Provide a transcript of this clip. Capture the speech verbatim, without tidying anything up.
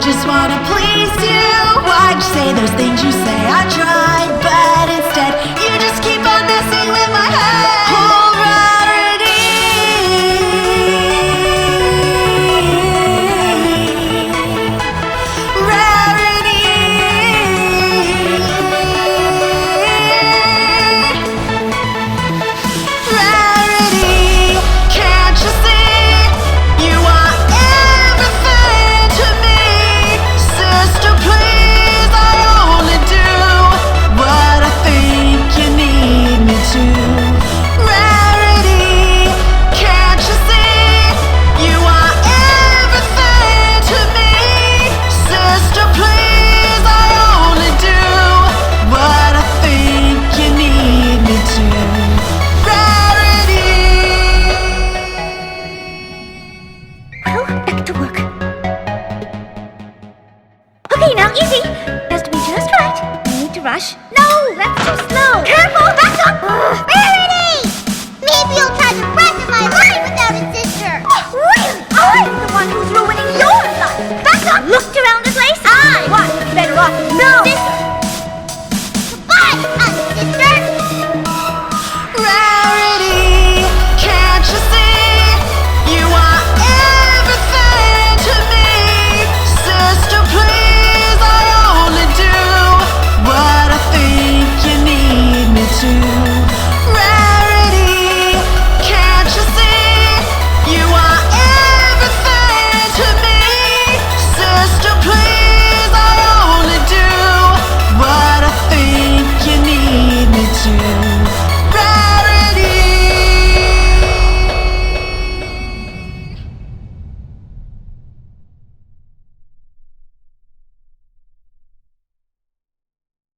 just wanna please you. Why'd you say those things you say? I tried, but instead you just keep on messing with my head. Oh, rarity. Rarity. Rarity. Can't you see? You are everything to me. Sister, please, I only do what I think you need me to. Rarity, can't you see? You are everything to me. Sister, please, I only do what I think you need me to. Rarity. Well, back to work. Okay, now easy. Has to be just right. No need to rush. No, that's too slow. Careful, back up. Ugh, Rarity!